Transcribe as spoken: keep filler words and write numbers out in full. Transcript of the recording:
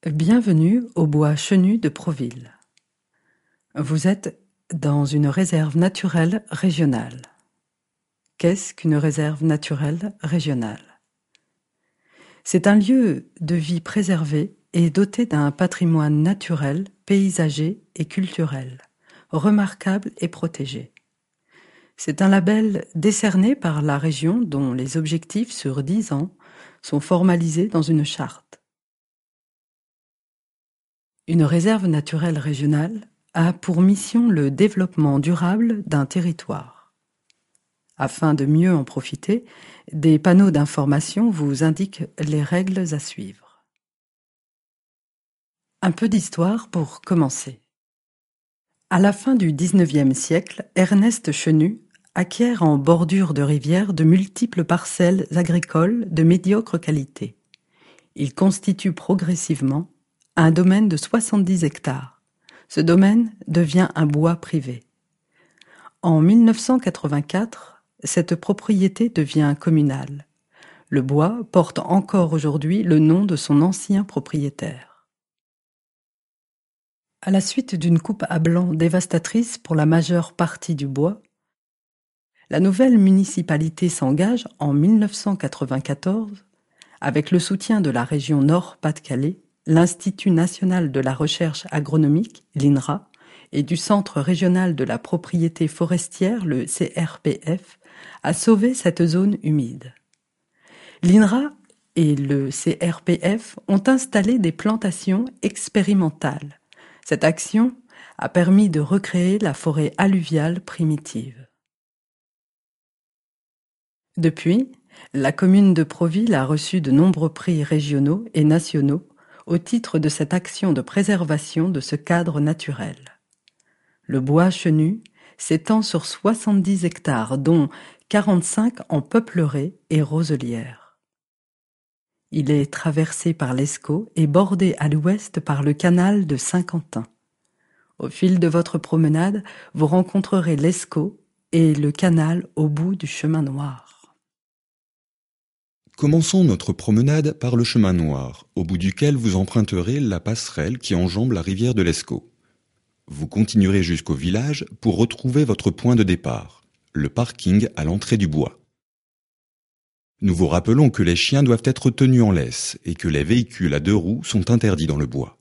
Bienvenue au bois Chenu de Proville. Vous êtes dans une réserve naturelle régionale. Qu'est-ce qu'une réserve naturelle régionale? C'est un lieu de vie préservé et doté d'un patrimoine naturel, paysager et culturel, remarquable et protégé. C'est un label décerné par la région dont les objectifs sur dix ans sont formalisés dans une charte. Une réserve naturelle régionale a pour mission le développement durable d'un territoire. Afin de mieux en profiter, des panneaux d'information vous indiquent les règles à suivre. Un peu d'histoire pour commencer. À la fin du dix-neuvième siècle, Ernest Chenu acquiert en bordure de rivière de multiples parcelles agricoles de médiocre qualité. Il constitue progressivement un domaine de soixante-dix hectares. Ce domaine devient un bois privé. En mille neuf cent quatre-vingt-quatre, cette propriété devient communale. Le bois porte encore aujourd'hui le nom de son ancien propriétaire. À la suite d'une coupe à blanc dévastatrice pour la majeure partie du bois, la nouvelle municipalité s'engage en mille neuf cent quatre-vingt-quatorze, avec le soutien de la région Nord-Pas-de-Calais, l'Institut national de la recherche agronomique, l'I N R A, et du Centre régional de la propriété forestière, le C R P F, à sauver cette zone humide. L'I N R A et le C R P F ont installé des plantations expérimentales. Cette action a permis de recréer la forêt alluviale primitive. Depuis, la commune de Proville a reçu de nombreux prix régionaux et nationaux au titre de cette action de préservation de ce cadre naturel. Le bois Chenu s'étend sur soixante-dix hectares, dont quarante-cinq en peupleraies et roselières. Il est traversé par l'Escaut et bordé à l'ouest par le canal de Saint-Quentin. Au fil de votre promenade, vous rencontrerez l'Escaut et le canal au bout du chemin noir. Commençons notre promenade par le chemin noir, au bout duquel vous emprunterez la passerelle qui enjambe la rivière de l'Escaut. Vous continuerez jusqu'au village pour retrouver votre point de départ, le parking à l'entrée du bois. Nous vous rappelons que les chiens doivent être tenus en laisse et que les véhicules à deux roues sont interdits dans le bois.